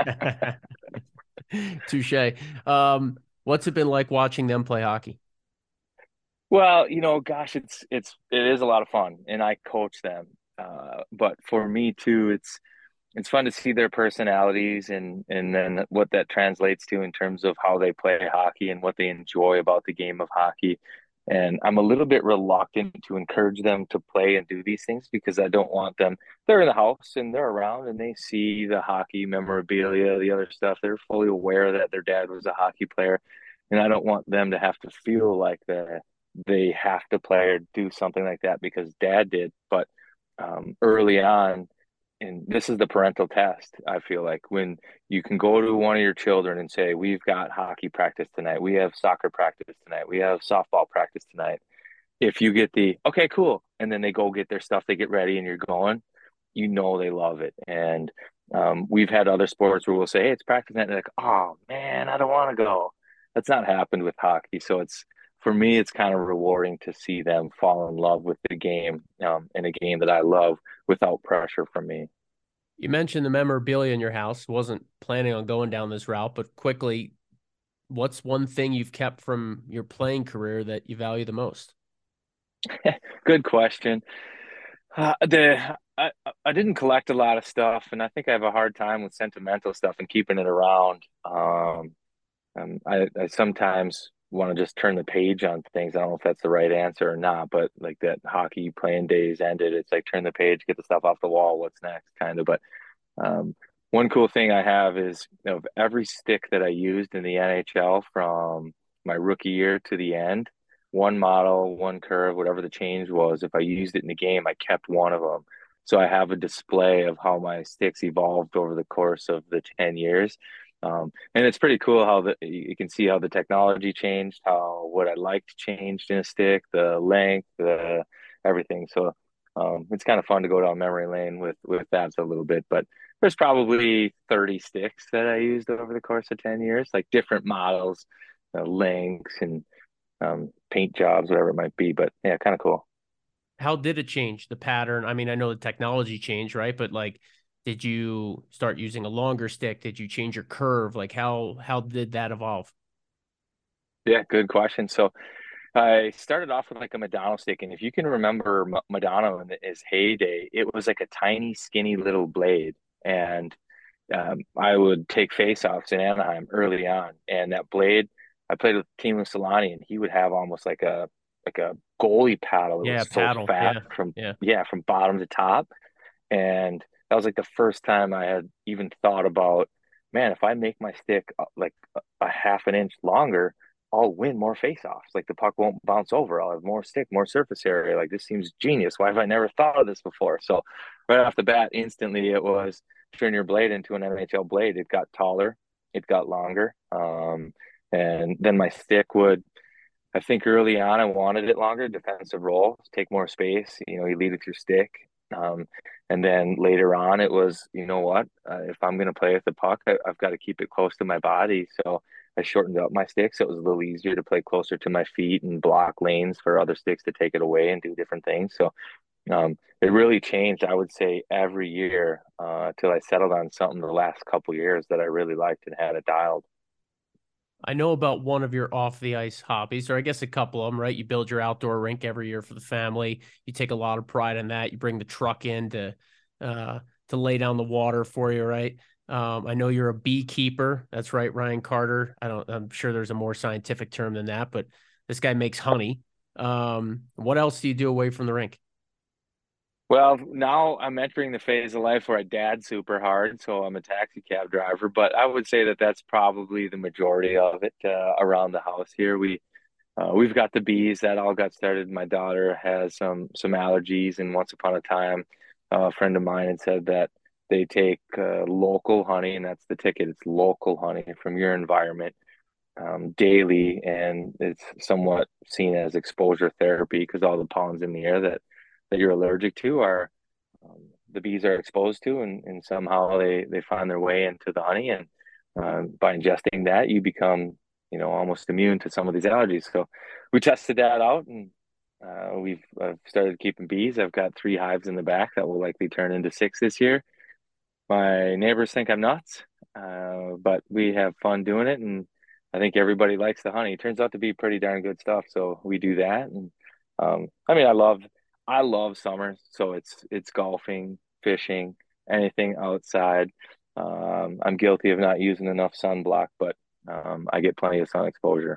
touche. Um, what's it been like watching them play hockey? well, you know, gosh, it's it's it is a lot of fun, and I coach them. Uh, but for me too, it's it's fun to see their personalities and and then what that translates to in terms of how they play hockey and what they enjoy about the game of hockey. And I'm a little bit reluctant to encourage them to play and do these things because I don't want them. They're in the house and they're around and they see the hockey memorabilia, the other stuff. They're fully aware that their dad was a hockey player, and I don't want them to have to feel like the they have to play or do something like that because dad did. But um, early on, and this is the parental test, I feel like when you can go to one of your children and say, we've got hockey practice tonight, we have soccer practice tonight, we have softball practice tonight. If you get the okay, cool, and then they go get their stuff, they get ready and you're going, you know they love it. And um, we've had other sports where we'll say, hey, it's practice night, and they're like, oh man, I don't want to go. That's not happened with hockey. So it's for me, it's kind of rewarding to see them fall in love with the game, um, in a game that I love without pressure from me. You mentioned the memorabilia in your house. Wasn't planning on going down this route, but quickly, what's one thing you've kept from your playing career that you value the most? Good question. Uh, the I, I didn't collect a lot of stuff, and I think I have a hard time with sentimental stuff and keeping it around. Um, um, I, I sometimes want to just turn the page on things. I don't know if that's the right answer or not, but like that hockey playing days ended. It's like turn the page, get the stuff off the wall. What's next, kind of. But um, one cool thing I have is of every stick that I used in the N H L from my rookie year to the end, one model, one curve, whatever the change was. If I used it in the game, I kept one of them. So I have a display of how my sticks evolved over the course of the ten years. Um, and it's pretty cool how the you can see how the technology changed, how what I liked changed in a stick, the length, the everything. So um, it's kind of fun to go down memory lane with with that a little bit. But there's probably thirty sticks that I used over the course of ten years, like different models, uh, lengths, and um, paint jobs, whatever it might be. But yeah, kind of cool. How did it change the pattern? I mean, I know the technology changed, right? But like, did you start using a longer stick? Did you change your curve? Like, how how did that evolve? Yeah, good question. So I started off with like a Madonna stick, and if you can remember M- Madonna in his heyday, it was like a tiny, skinny little blade, and um, I would take face-offs in Anaheim early on, and that blade, I played with Timo Solani, and he would have almost like a like a goalie paddle. It Yeah, was so paddle. fat Yeah, from yeah. yeah from bottom to top, and that was like the first time I had even thought about, man, if I make my stick uh, like a a half an inch longer, I'll win more face-offs. Like the puck won't bounce over. I'll have more stick, more surface area. Like this seems genius. Why have I never thought of this before? So right off the bat, instantly it was turn your blade into an N H L blade. It got taller, it got longer. Um, and then my stick would, I think early on I wanted it longer, defensive role, take more space. You know, you lead with your stick. Um, and then later on, it was, you know what? Uh, if I'm going to play with the puck, I, I've got to keep it close to my body. So I shortened up my stick, so it was a little easier to play closer to my feet and block lanes for other sticks to take it away and do different things. So um, it really changed, I would say, every year uh, till I settled on something the last couple years that I really liked and had it dialed. I know about one of your off the ice hobbies, or I guess a couple of them, right? You build your outdoor rink every year for the family. You take a lot of pride in that. You bring the truck in to uh, to lay down the water for you, right? Um, I know you're a beekeeper. That's right, Ryan Carter. I don't. I'm sure there's a more scientific term than that, but this guy makes honey. Um, what else do you do away from the rink? Well, now I'm entering the phase of life where I dad super hard, so I'm a taxi cab driver. But I would say that that's probably the majority of it uh, around the house here. We uh, we've got the bees that all got started. My daughter has some some allergies, and once upon a time, uh, a friend of mine had said that they take uh, local honey, and that's the ticket. It's local honey from your environment um, daily, and it's somewhat seen as exposure therapy because all the pollens in the air that that you're allergic to are um, the bees are exposed to, and, and somehow they they find their way into the honey, and uh, by ingesting that, you become you know almost immune to some of these allergies. So we tested that out, and uh, we've I've started keeping bees. I've got three hives in the back that will likely turn into six this year. My neighbors think I'm nuts, uh, but we have fun doing it, and I think everybody likes the honey. It turns out to be pretty darn good stuff, so we do that. And um, I mean, I love I love summer, so it's it's golfing, fishing, anything outside. Um, I'm guilty of not using enough sunblock, but um, I get plenty of sun exposure.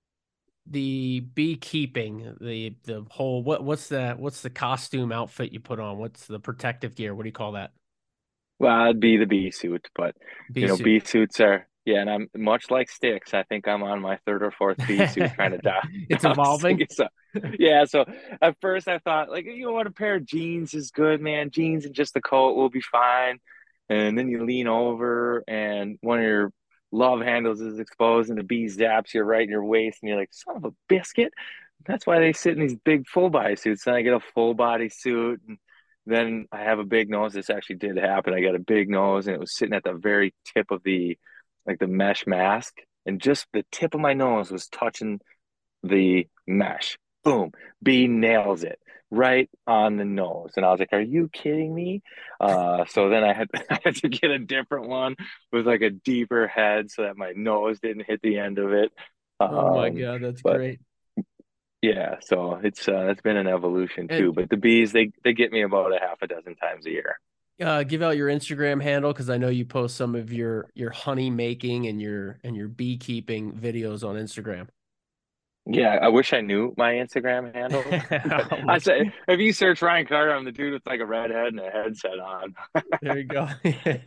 The beekeeping, the the whole what what's the what's the costume outfit you put on? What's the protective gear? What do you call that? Well, it'd be the bee suit, but Bee you know, suit. bee suits are yeah, and I'm much like Sticks. I think I'm on my third or fourth bee suit trying to die. It's I'm evolving. sick so yeah, so at first I thought like you know what, a pair of jeans is good, man. Jeans and just a coat will be fine. And then you lean over and one of your love handles is exposed and the bee zaps you right in your waist and you're like, son of a biscuit. That's why they sit in these big full body suits. Then I get a full body suit and then I have a big nose. This actually did happen. I got a big nose and it was sitting at the very tip of the like the mesh mask. And just the tip of my nose was touching the mesh. Boom. B nails it right on the nose. And I was like, are you kidding me? Uh, so then I had, I had to get a different one with like a deeper head so that my nose didn't hit the end of it. Oh my Um, God, that's but great. yeah, so it's uh, it's been an evolution too. And But the bees, they they get me about a half a dozen times a year. uh, give out your Instagram handle because I know you post some of your your honey making and your and your beekeeping videos on Instagram. Yeah, I wish I knew my Instagram handle, but I say if you search Ryan Carter, I'm the dude with like a red head and a headset on. There you go.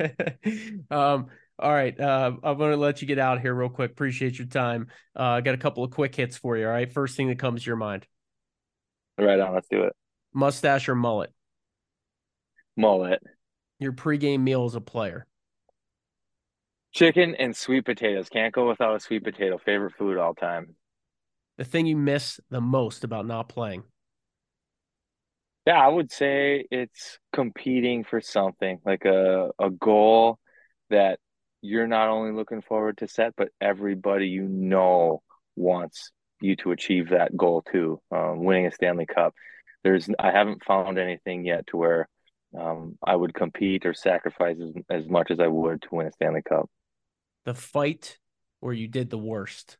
um, all right. Uh, I'm going to let you get out here real quick. Appreciate your time. Uh, I got a couple of quick hits for you. All right. First thing that comes to your mind, Right on, let's do it. mustache or mullet? Mullet. Your pregame meal as a player. Chicken and sweet potatoes. Can't go without a sweet potato. Favorite food all time. The thing you miss the most about not playing. Yeah, I would say it's competing for something like a a goal that you're not only looking forward to set, but everybody you know wants you to achieve that goal too. Um, winning a Stanley Cup. There's I haven't found anything yet to where um, I would compete or sacrifice as, as much as I would to win a Stanley Cup. The fight where you did the worst.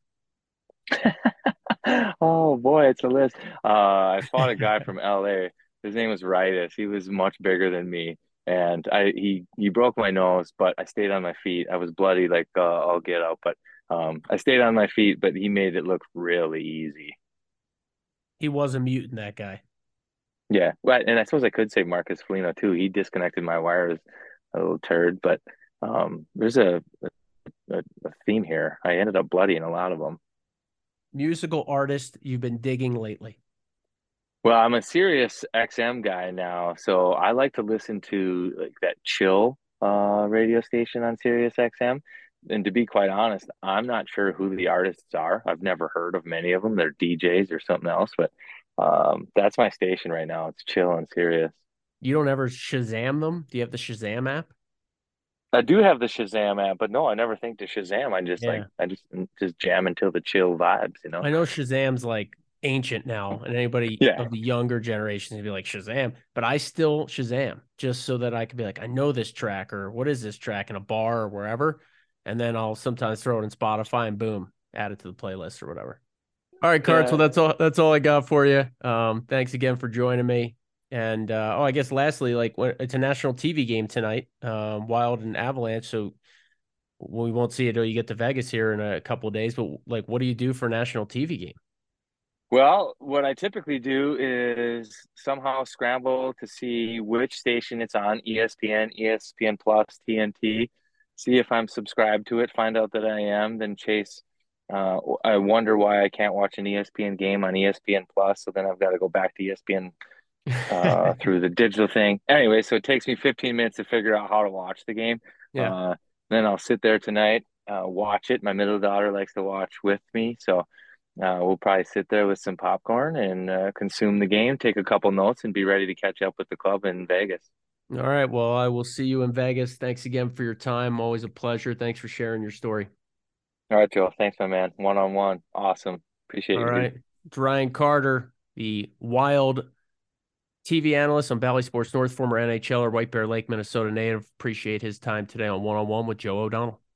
Oh boy, it's a list. Uh, I fought a guy from L A. His name was Ritus. He was much bigger than me, and I he he broke my nose, but I stayed on my feet. I was bloody like uh, I'll get out, but um, I stayed on my feet. But he made it look really easy. He was a mutant, that guy. Yeah, well, and I suppose I could say Marcus Foligno too. He disconnected my wires, a little turd. But um, there's a, a a theme here. I ended up bloody in a lot of them. Musical artist you've been digging lately. Well, I'm a Sirius X M guy now, so I like to listen to like that chill uh radio station on Sirius X M. And to be quite honest, I'm not sure who the artists are. I've never heard of many of them. They're D Js or something else, but um that's my station right now. It's chill on Sirius. You don't ever Shazam them? Do you have the Shazam app? I do have the Shazam app, but no, I never think to Shazam. I just like Yeah. I just just jam until the chill vibes, you know? I know Shazam's like ancient now, and anybody Yeah. of the younger generations would be like Shazam, but I still Shazam just so that I could be like, I know this track or what is this track in a bar or wherever. And then I'll sometimes throw it in Spotify and boom, add it to the playlist or whatever. All right, Cards. Well, Yeah. that's all that's all I got for you. Um, thanks again for joining me. And uh, oh, I guess lastly, like it's a national T V game tonight, um, Wild and Avalanche. So we won't see it until you get to Vegas here in a couple of days. But like, what do you do for a national T V game? Well, what I typically do is somehow scramble to see which station it's on, E S P N, E S P N Plus, T N T, see if I'm subscribed to it, find out that I am, then chase. Uh, I wonder why I can't watch an E S P N game on E S P N Plus, so then I've got to go back to E S P N uh, through the digital thing. Anyway, so it takes me fifteen minutes to figure out how to watch the game. Yeah. Uh, then I'll sit there tonight, uh, watch it. My middle daughter likes to watch with me, so uh, we'll probably sit there with some popcorn and uh, consume the game, take a couple notes, and be ready to catch up with the club in Vegas. All right. Well, I will see you in Vegas. Thanks again for your time. Always a pleasure. Thanks for sharing your story. All right, Joe. Thanks, my man. One on one. Awesome. Appreciate All you, dude. right. It's Ryan Carter, the Wild T V analyst on Bally Sports North, former N H L or White Bear Lake, Minnesota native. Appreciate his time today on One on One with Joe O'Donnell.